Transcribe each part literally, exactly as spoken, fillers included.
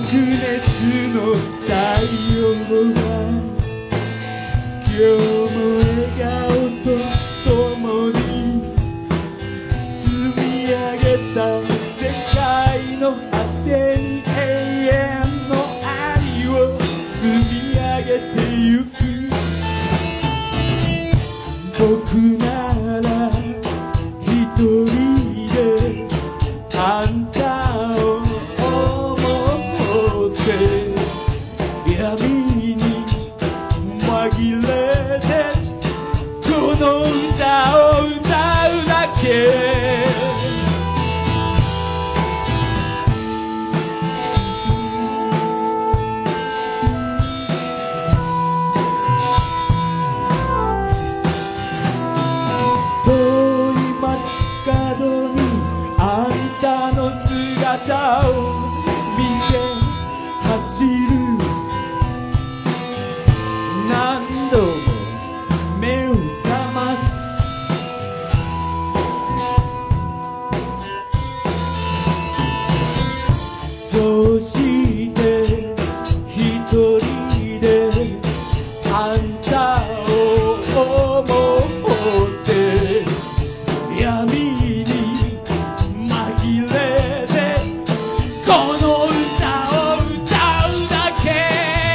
熱の太陽が今日も笑顔と共に積み上げた世界の果てに永遠の愛を積み上げてゆく。僕なら一人であんたを思って闇に紛れてこの歌を歌うだけ。遠い街角にあんたの姿を見て走る。何度も目を覚ますそして一人であんたを思って闇に紛れてこの歌を歌うだけ。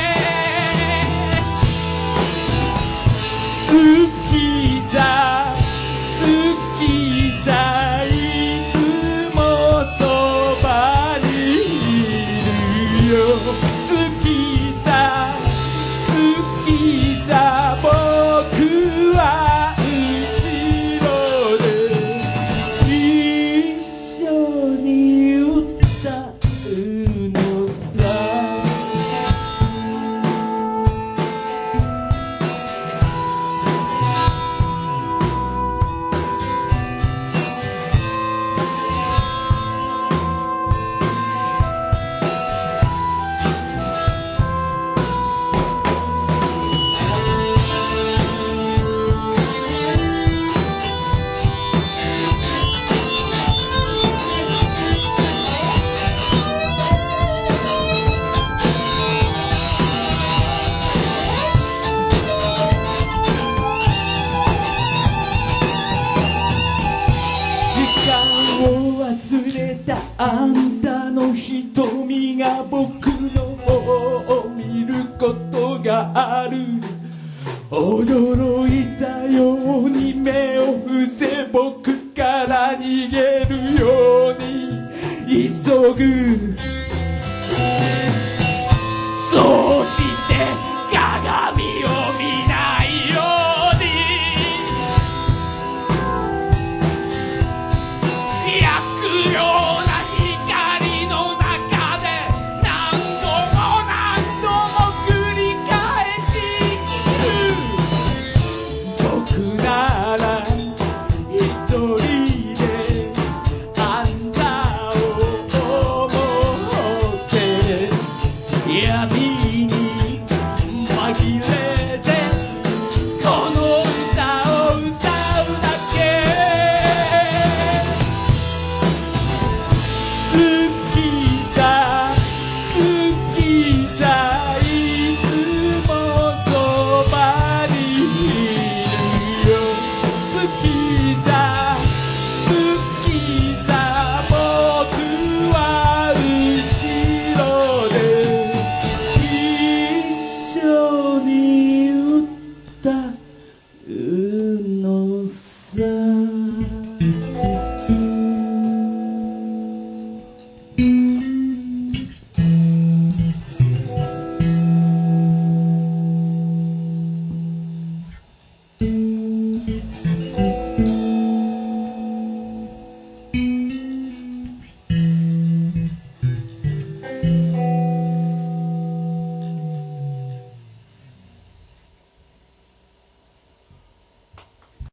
好きさ好きさいつもそばにいるよ。好きさ好きさ僕は後ろで一緒に歌うのさ。時間を忘れたあんたの瞳が僕の方を見ることがある。驚いたように目を伏せ僕から逃げるように急ぐ。